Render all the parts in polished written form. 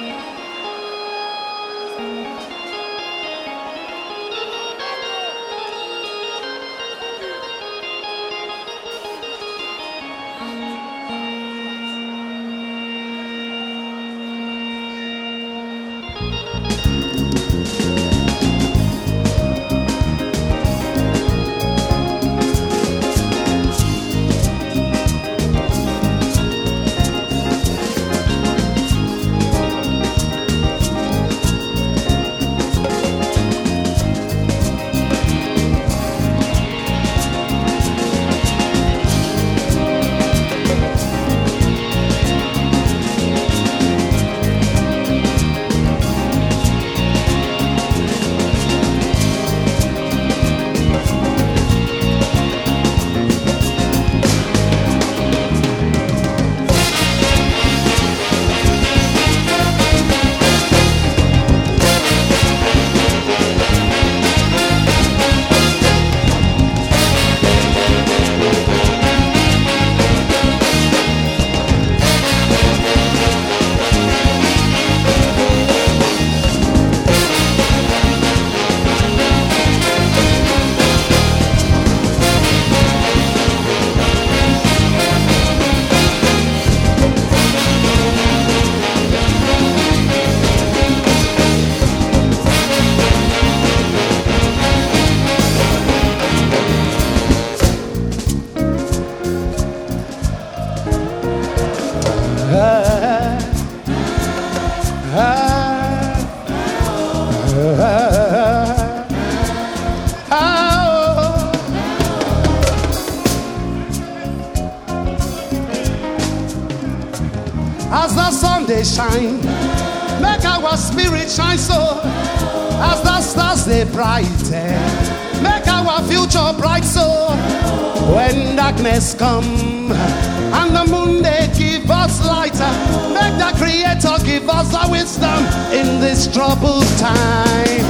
As the sun they shine, make our spirit shine so. As the stars they brighten, make our future bright so. When darkness come and the moon they give us light, make the Creator give us the wisdom in this troubled time.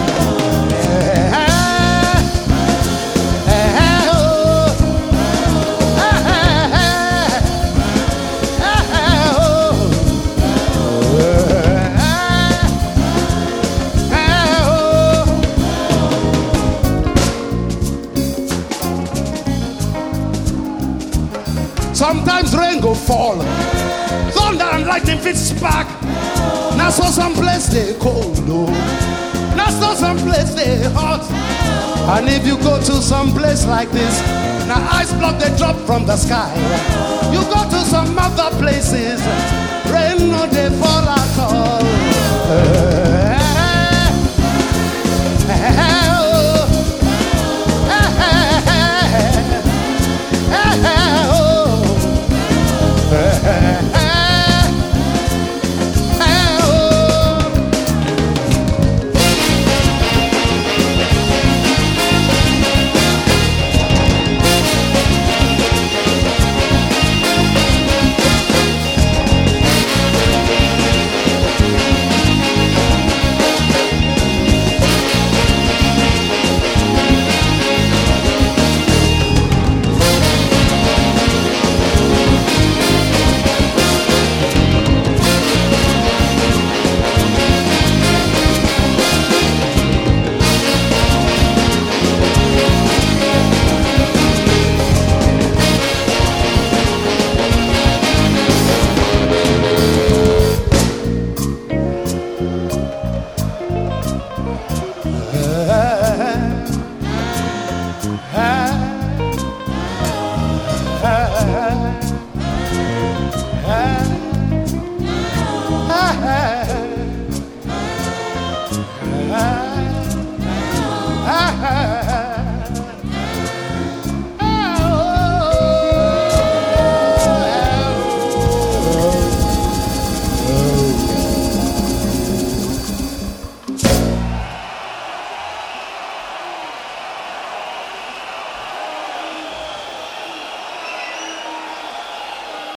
Sometimes rain go fall, thunder and lightning fit spark. Now so some place they cold, oh. Now so some place they hot. And if you go to some place like this, now ice block they drop from the sky. You go to some other places, rain no they fall at all.